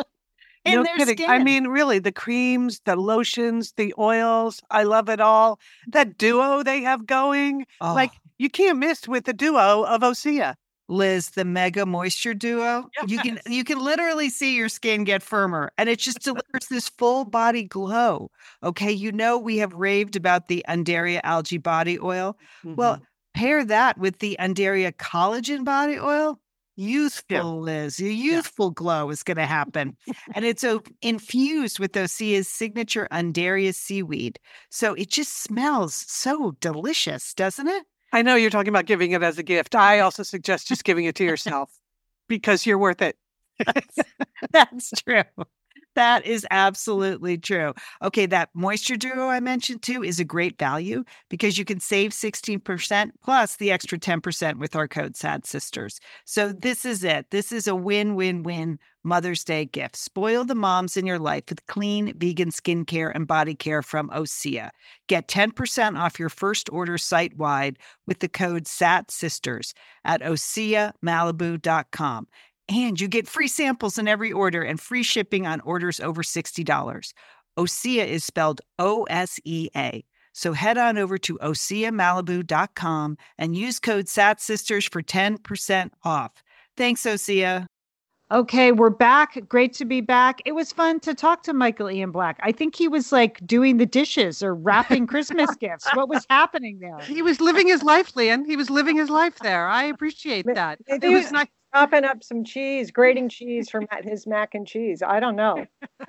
No kidding. I mean, really, the creams, the lotions, the oils, I love it all. That duo they have going, like you can't miss with the duo of OSEA. Liz, the Mega Moisture Duo. Yes. You can literally see your skin get firmer, and it just delivers this full body glow. Okay, you know we have raved about the Undaria Algae Body Oil. Mm-hmm. Well, pair that with the Undaria Collagen Body Oil. Youthful, Liz. Your youthful glow is going to happen. And it's infused with OSEA's signature Undaria seaweed. So it just smells so delicious, doesn't it? I know you're talking about giving it as a gift. I also suggest just giving it to yourself because you're worth it. That's true. That is absolutely true. Okay, that Moisture Duo I mentioned too is a great value because you can save 16% plus the extra 10% with our code SADSisters. So this is it. This is a win-win-win Mother's Day gift. Spoil the moms in your life with clean vegan skincare and body care from OSEA. Get 10% off your first order site-wide with the code SATSisters at OSEAMalibu.com. And you get free samples in every order and free shipping on orders over $60. OSEA is spelled OSEA. So head on over to OSEAMalibu.com and use code SATSisters for 10% off. Thanks, OSEA. Okay, we're back. Great to be back. It was fun to talk to Michael Ian Black. I think he was like doing the dishes or wrapping Christmas gifts. What was happening there? He was living his life, Leanne. He was living his life there. I appreciate that. It was nice. Chopping up some cheese, grating cheese for his mac and cheese. I don't know.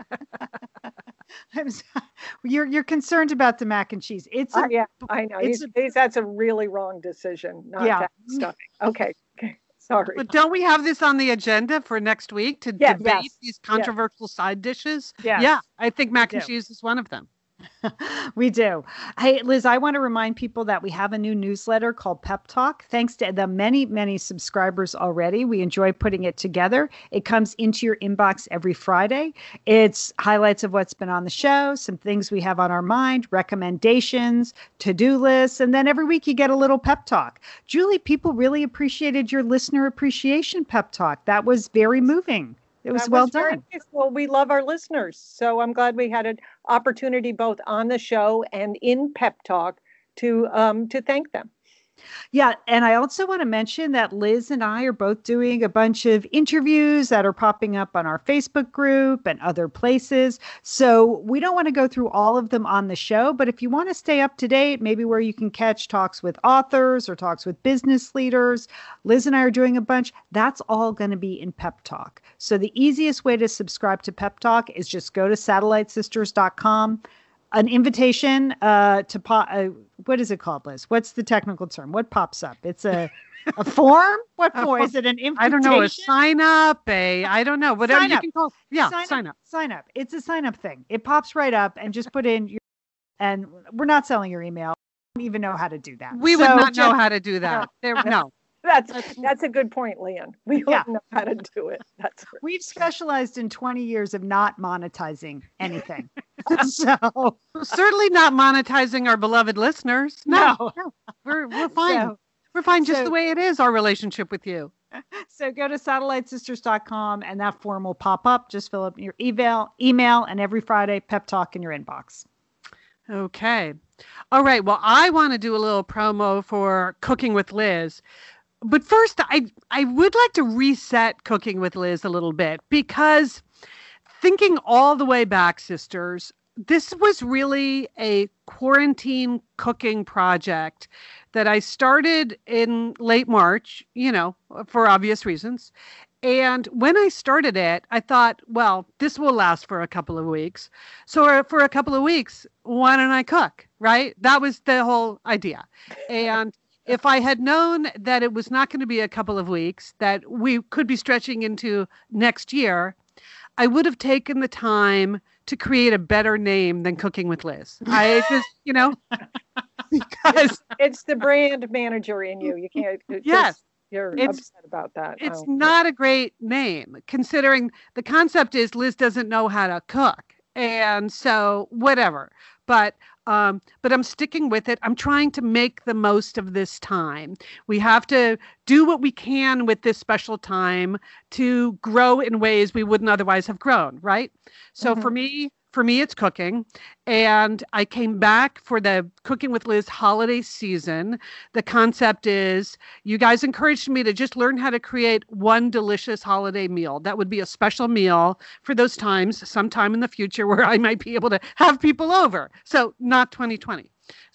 You're concerned about the mac and cheese. Yeah, I know. That's a really wrong decision. Not to have stuffing. Okay. Sorry. But don't we have this on the agenda for next week to debate these controversial side dishes? Yes. Yeah, I think mac and cheese is one of them. We do. Hey, Liz, I want to remind people that we have a new newsletter called Pep Talk. Thanks to the many, many subscribers already. We enjoy putting it together. It comes into your inbox every Friday. It's highlights of what's been on the show, some things we have on our mind, recommendations, to-do lists, and then every week you get a little pep talk. Julie, people really appreciated your listener appreciation pep talk. That was very moving. It was well done. Nice. Well, we love our listeners. So I'm glad we had an opportunity both on the show and in Pep Talk to thank them. Yeah. And I also want to mention that Liz and I are both doing a bunch of interviews that are popping up on our Facebook group and other places. So we don't want to go through all of them on the show, but if you want to stay up to date, maybe where you can catch talks with authors or talks with business leaders, Liz and I are doing a bunch. That's all going to be in Pep Talk. So the easiest way to subscribe to Pep Talk is just go to SatelliteSisters.com. An invitation to what is it called, Liz? What's the technical term? What pops up? It's a form? What form? Is it an invitation? I don't know. A sign up, I don't know. Whatever you can call. Yeah, sign up. Sign up. It's a sign up thing. It pops right up and just put in and we're not selling your email. I don't even know how to do that. We would not know how to do that. No. That's a good point, Leanne. We don't know how to do it. We've specialized in 20 years of not monetizing anything. So certainly not monetizing our beloved listeners. No. We're fine. We're fine just the way it is, our relationship with you. So go to satellitesisters.com and that form will pop up. Just fill up your email, and every Friday, pep talk in your inbox. Okay. All right. Well, I want to do a little promo for Cooking with Liz. But first, I would like to reset Cooking with Liz a little bit, because thinking all the way back, sisters, this was really a quarantine cooking project that I started in late March, for obvious reasons. And when I started it, I thought, well, this will last for a couple of weeks. So for a couple of weeks, why don't I cook, right? That was the whole idea. And if I had known that it was not going to be a couple of weeks, that we could be stretching into next year, I would have taken the time to create a better name than Cooking with Liz. I just, because it's the brand manager in you. You can't. Yes. You're upset about that. It's not a great name, considering the concept is Liz doesn't know how to cook. And so whatever. But I'm sticking with it. I'm trying to make the most of this time. We have to do what we can with this special time to grow in ways we wouldn't otherwise have grown, right? So for me, it's cooking. And I came back for the Cooking with Liz holiday season. The concept is you guys encouraged me to just learn how to create one delicious holiday meal. That would be a special meal for those times, sometime in the future, where I might be able to have people over. So not 2020.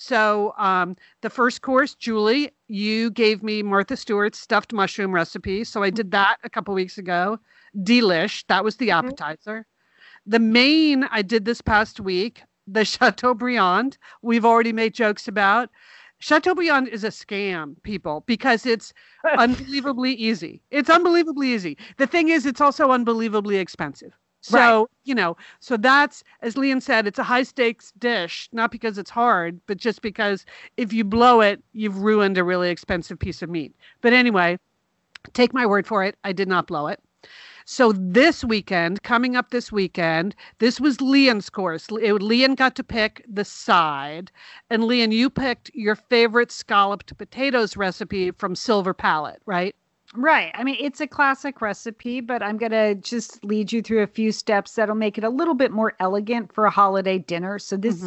So the first course, Julie, you gave me Martha Stewart's stuffed mushroom recipe. So I did that a couple weeks ago. Delish. That was the appetizer. The main I did this past week, the Chateaubriand, we've already made jokes about. Chateaubriand is a scam, people, because it's unbelievably easy. It's unbelievably easy. The thing is, it's also unbelievably expensive. So, so that's, as Lian said, it's a high stakes dish, not because it's hard, but just because if you blow it, you've ruined a really expensive piece of meat. But anyway, take my word for it. I did not blow it. So coming up this weekend, this was Lian's course. Lian got to pick the side. And Lian, you picked your favorite scalloped potatoes recipe from Silver Palette, right? Right. I mean, it's a classic recipe, but I'm going to just lead you through a few steps that'll make it a little bit more elegant for a holiday dinner. So this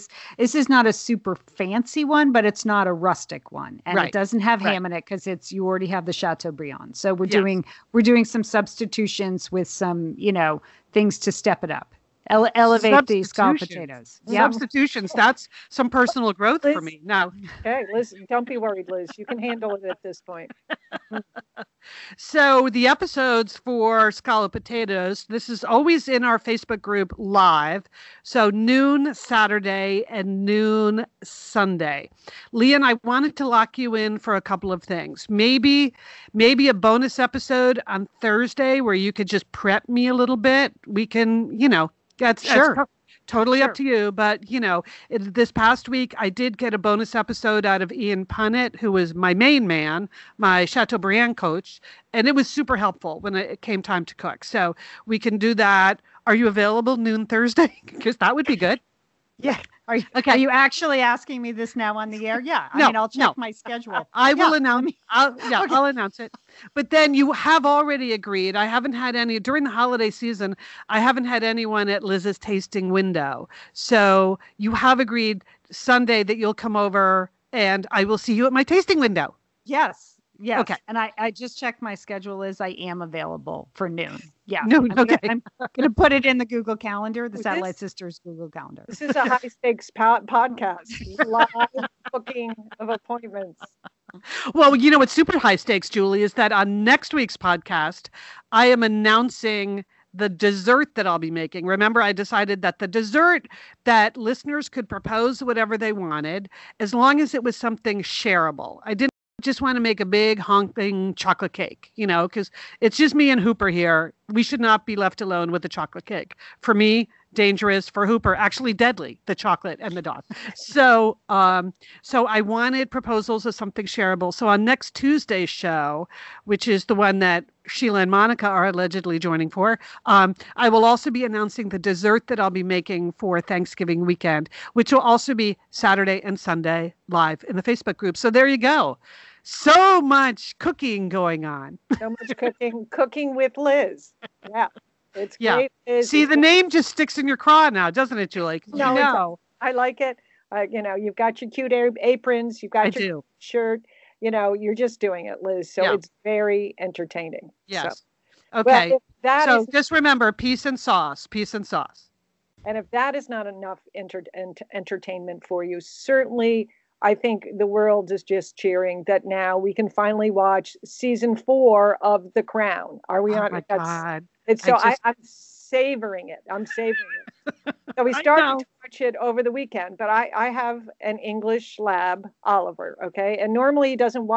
is not a super fancy one, but it's not a rustic one. And it doesn't have ham in it because you already have the Chateaubriand. So we're doing some substitutions with some, things to step it up. Elevate the scalloped potatoes. Substitutions. That's some personal growth Liz, for me. Now, okay, Liz, don't be worried, Liz. You can handle it at this point. So the episodes for scalloped potatoes, this is always in our Facebook group live. So noon Saturday and noon Sunday. Lian, I wanted to lock you in for a couple of things. Maybe a bonus episode on Thursday where you could just prep me a little bit. We can, that's totally up to you. But, this past week, I did get a bonus episode out of Ian Punnett, who was my main man, my Chateaubriand coach. And it was super helpful when it came time to cook. So we can do that. Are you available noon Thursday? Because that would be good. Yeah. Are you actually asking me this now on the air? Yeah. I'll check my schedule. I will announce. I'll announce it. But then you have already agreed. I haven't had any during the holiday season. I haven't had anyone at Liz's tasting window. So you have agreed Sunday that you'll come over and I will see you at my tasting window. Yes. Yes. Okay. And I just checked my schedule I am available for noon. Yeah. No, okay. I'm going to put it in the Google Calendar, the Satellite Sisters Google Calendar. This is a high stakes podcast. Live booking of appointments. Well, what's super high stakes, Julie, is that on next week's podcast, I am announcing the dessert that I'll be making. Remember, I decided that the dessert that listeners could propose whatever they wanted, as long as it was something shareable. I didn't just want to make a big honking chocolate cake, because it's just me and Hooper here. We should not be left alone with the chocolate cake. For me, dangerous. For Hooper, actually deadly, the chocolate and the dog. So I wanted proposals of something shareable. So on next Tuesday's show, which is the one that Sheila and Monica are allegedly joining for, I will also be announcing the dessert that I'll be making for Thanksgiving weekend, which will also be Saturday and Sunday live in the Facebook group. So there you go. so much cooking going on. So much cooking with Liz. Yeah, it's great. See, the name just sticks in your craw now, doesn't it, Julie? No, I like it. You've got your cute aprons. You've got your shirt. You're just doing it, Liz. So it's very entertaining. Yes. So, okay. So just remember, peace and sauce. And if that is not enough entertainment for you, certainly I think the world is just cheering that now we can finally watch season 4 of The Crown. Are we not? Oh my God. I'm savoring it. So we started to watch it over the weekend, but I have an English lab, Oliver, okay? And normally he doesn't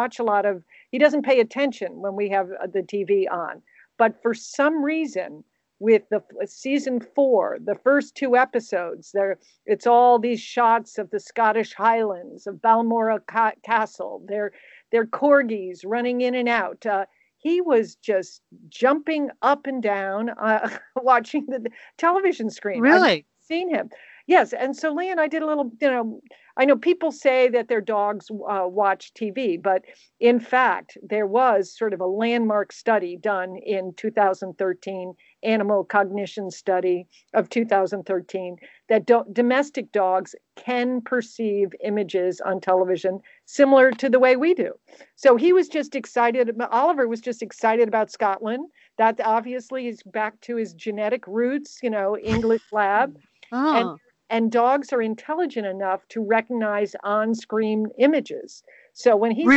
pay attention when we have the TV on. But for some reason, with the season 4, the first 2 episodes, it's all these shots of the Scottish Highlands, of Balmoral Castle, their corgis running in and out. He was just jumping up and down, watching the television screen. Really? I've seen him. Yes. And so Lee and I did a little, I know people say that their dogs watch TV, but in fact, there was sort of a landmark study done in 2013, animal cognition study of 2013, that domestic dogs can perceive images on television similar to the way we do. So he was just excited. Oliver was just excited about Scotland. That obviously is back to his genetic roots, English lab. Oh. And dogs are intelligent enough to recognize on-screen images. So when he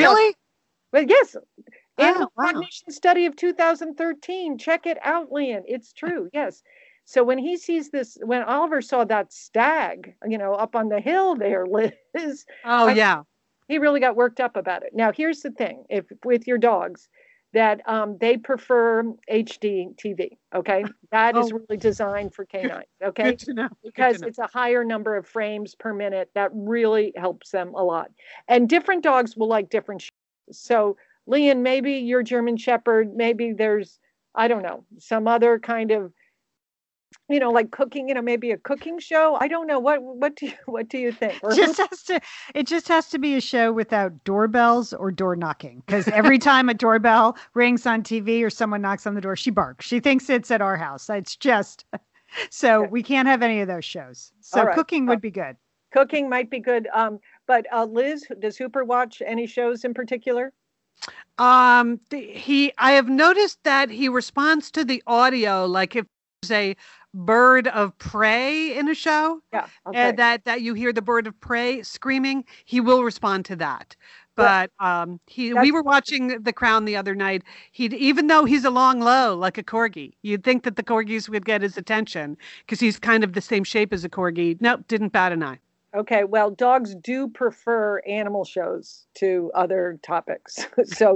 yes, animal cognition study of 2013. Check it out, Lian. It's true. Yes. So when he sees this, when Oliver saw that stag, up on the hill there, Liz. Oh yeah. He really got worked up about it. Now here's the thing: if with your dogs, that they prefer HD TV. Okay, that is really designed for canines. Okay, Good to know. Because it's a higher number of frames per minute. That really helps them a lot. And different dogs will like different shows. So, Lian, maybe your German Shepherd. Maybe there's, I don't know, some other kind of, like cooking. Maybe a cooking show. I don't know. What do you think? It just has to be a show without doorbells or door knocking, because every time a doorbell rings on TV or someone knocks on the door, she barks. She thinks it's at our house. It's just so we can't have any of those shows. So cooking would be good. Cooking might be good. But Liz, does Hooper watch any shows in particular? I have noticed that he responds to the audio, like if there's a bird of prey in a show, and that you hear the bird of prey screaming, he will respond to that. But we were watching The Crown the other night. Even though he's a long low like a corgi, you'd think that the corgis would get his attention because he's kind of the same shape as a corgi. Nope, didn't bat an eye. Okay, well, dogs do prefer animal shows to other topics. So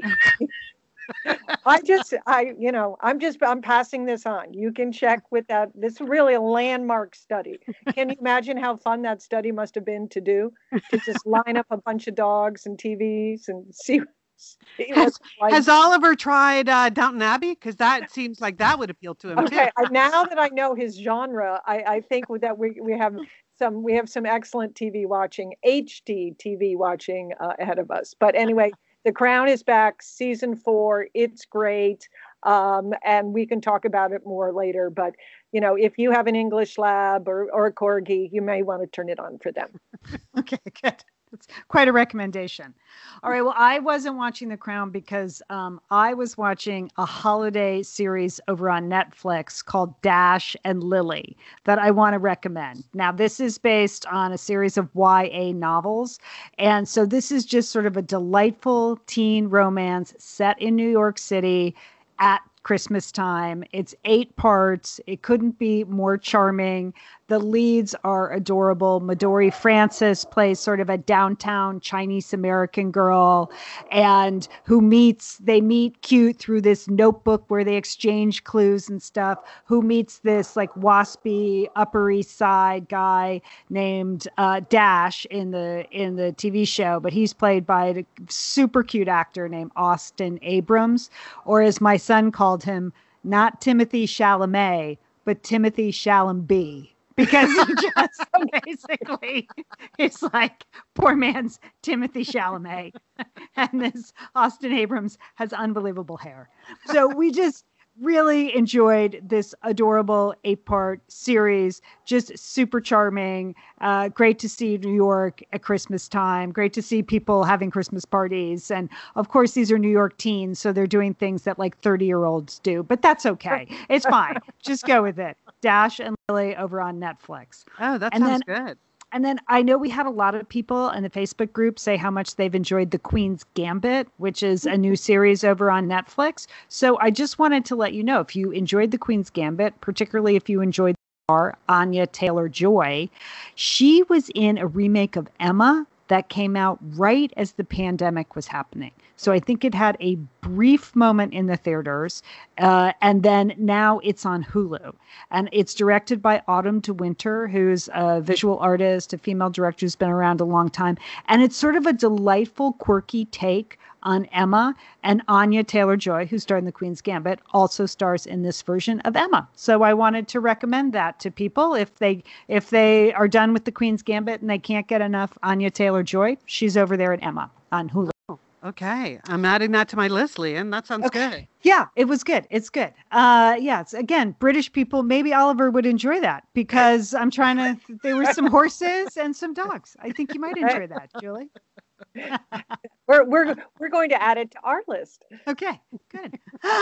I'm passing this on. You can check with that. This is really a landmark study. Can you imagine how fun that study must have been to do? To just line up a bunch of dogs and TVs and see Has Oliver tried Downton Abbey? Because that seems like that would appeal to him too. Now that I know his genre, I think that we have some excellent TV watching, HD TV watching ahead of us. But anyway, The Crown is back, season 4. It's great. And we can talk about it more later. But, if you have an English lab or a corgi, you may want to turn it on for them. Okay, good. That's quite a recommendation. All right. Well, I wasn't watching The Crown because I was watching a holiday series over on Netflix called Dash and Lily that I want to recommend. Now, this is based on a series of YA novels. And so this is just sort of a delightful teen romance set in New York City at Christmas time. It's 8 parts. It couldn't be more charming. The leads are adorable. Midori Francis plays sort of a downtown Chinese American girl, and they meet cute through this notebook where they exchange clues and stuff, who meets this like waspy Upper East Side guy named Dash in the TV show, but he's played by a super cute actor named Austin Abrams, or as my son called him, not Timothy Chalamet, but Timothy Chalamet. because he just basically is like poor man's Timothy Chalamet. And this Austin Abrams has unbelievable hair. So we just really enjoyed this adorable 8-part series. Just super charming. Great to see New York at Christmas time. Great to see people having Christmas parties. And of course, these are New York teens, so they're doing things that like 30-year-olds do. But that's okay. It's fine. Just go with it. Dash and Lily over on Netflix. Oh, that sounds good. And then I know we had a lot of people in the Facebook group say how much they've enjoyed The Queen's Gambit, which is a new series over on Netflix. So I just wanted to let you know, if you enjoyed The Queen's Gambit, particularly if you enjoyed Anya Taylor-Joy, she was in a remake of Emma that came out right as the pandemic was happening. So I think it had a brief moment in the theaters, and then now it's on Hulu. And it's directed by Autumn de Winter, who's a visual artist, a female director who's been around a long time. And it's sort of a delightful, quirky take on Emma. And Anya Taylor-Joy, who starred in The Queen's Gambit, also stars in this version of Emma. So I wanted to recommend that to people. If they are done with The Queen's Gambit and they can't get enough Anya Taylor-Joy, she's over there at Emma on Hulu. Okay. I'm adding that to my list, Lian. That sounds good. Yeah, it was good. It's good. It's again, British people, maybe Oliver would enjoy that because there were some horses and some dogs. I think you might enjoy that, Julie. We're going to add it to our list. Okay, good.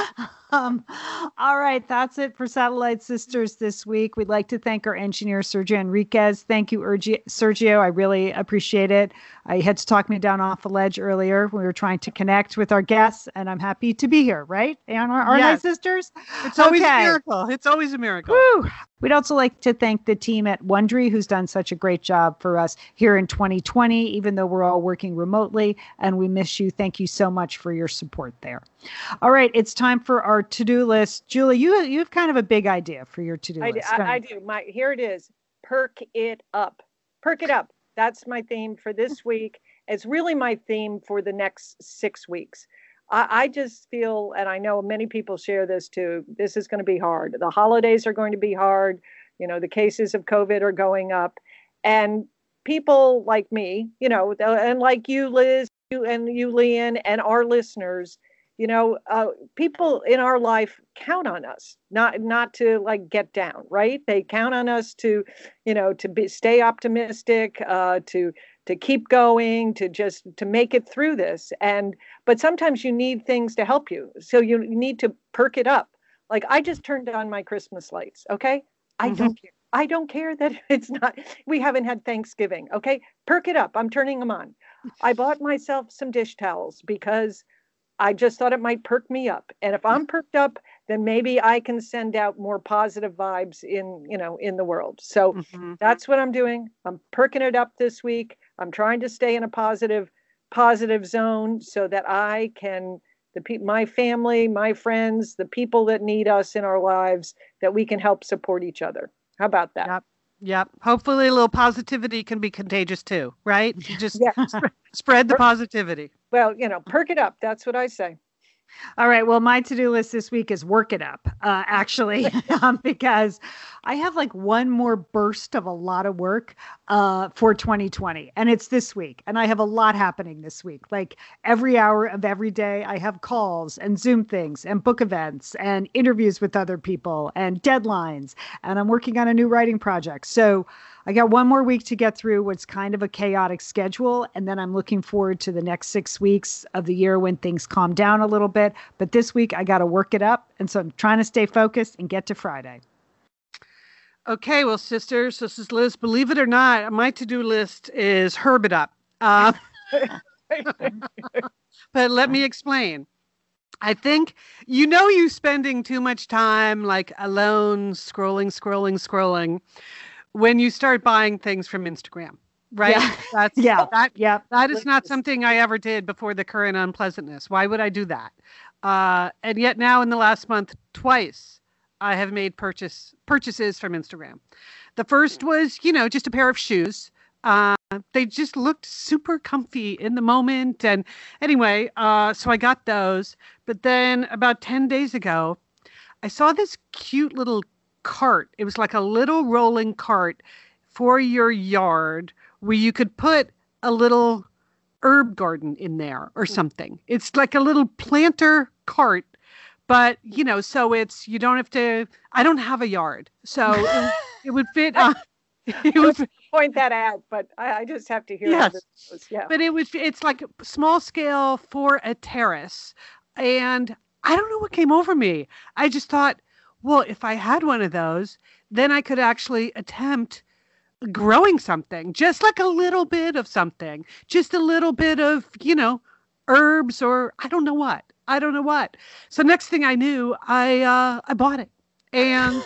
All right, that's it for Satellite Sisters this week. We'd like to thank our engineer, Sergio Enriquez. Thank you, Sergio. I really appreciate it. I had to talk me down off the ledge earlier. We were trying to connect with our guests, and I'm happy to be here, right? And our nice sisters? It's always a miracle. It's always a miracle. Woo. We'd also like to thank the team at Wondery, who's done such a great job for us here in 2020, even though we're all working remotely, and we miss you. Thank you so much for your support there. All right, it's time for our to-do list. Julie, you have kind of a big idea for your to-do list. I do. Here it is. Perk it up. Perk it up. That's my theme for this week. It's really my theme for the next 6 weeks. I just feel, and I know many people share this too, this is going to be hard. The holidays are going to be hard. You know, the cases of COVID are going up. And people like me, you know, and like you, Liz, you Lian, and our listeners, you know, people in our life count on us, not to like get down, right? They count on us to, you know, stay optimistic, to keep going, to make it through this. But sometimes you need things to help you. So you need to perk it up. Like I just turned on my Christmas lights. Okay. I don't care. I don't care that we haven't had Thanksgiving. Okay. Perk it up. I'm turning them on. I bought myself some dish towels because I just thought it might perk me up. And if I'm perked up, then maybe I can send out more positive vibes in the world. So that's what I'm doing. I'm perking it up this week. I'm trying to stay in a positive zone so that I can, my family, my friends, the people that need us in our lives, that we can help support each other. How about that? Yep. Hopefully a little positivity can be contagious too, right? You just spread the positivity. Well, you know, perk it up. That's what I say. All right. Well, my to-do list this week is work it up, actually, because I have like one more burst of a lot of work for 2020. And it's this week. And I have a lot happening this week. Like every hour of every day, I have calls and Zoom things and book events and interviews with other people and deadlines. And I'm working on a new writing project. So I got one more week to get through what's kind of a chaotic schedule. And then I'm looking forward to the next 6 weeks of the year when things calm down a little bit. But this week I got to work it up. And so I'm trying to stay focused and get to Friday. Okay. Well, sisters, this is Liz. Believe it or not, my to-do list is herb it up. But let me explain. I think, you spending too much time like alone, scrolling, when you start buying things from Instagram, right? Yeah. That is not something I ever did before the current unpleasantness. Why would I do that? And yet now in the last month, twice I have made purchases from Instagram. The first was, just a pair of shoes. They just looked super comfy in the moment. And anyway, so I got those. But then about 10 days ago, I saw this cute little cart. It was like a little rolling cart for your yard where you could put a little herb garden in there or something. It's like a little planter cart, but so it's, you don't have to, I don't have a yard. So it would fit. It would point that out, but I just have to hear. Yes. Yeah. But it's like small scale for a terrace. And I don't know what came over me. I just thought, well, if I had one of those, then I could actually attempt growing something, just like a little bit of something, just a little bit of, herbs or I don't know what. So next thing I knew, I bought it. And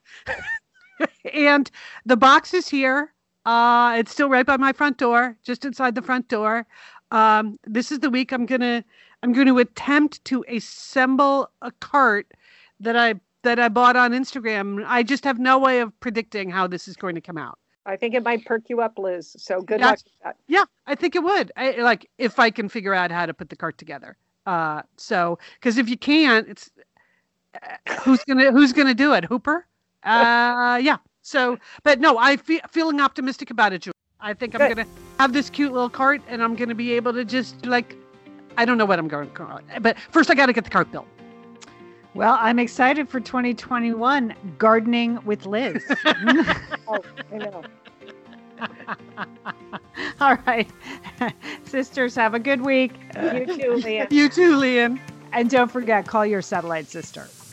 and the box is here. It's still right by my front door, just inside the front door. This is the week I'm going to attempt to assemble a cart that I bought on Instagram. I just have no way of predicting how this is going to come out. I think it might perk you up, Liz. So good luck with that. Yeah, I think it would. If I can figure out how to put the cart together. Because if you can't, it's who's gonna do it? Hooper? Yeah. So, but no, I'm feeling optimistic about it, Julie. I think I'm gonna have this cute little cart, and I'm gonna be able to just I don't know what I'm going to call it, but first I got to get the cart built. Well, I'm excited for 2021, gardening with Liz. Oh, I know. All right. Sisters, have a good week. You too, Leanne. You too, Leanne. And don't forget, call your satellite sister.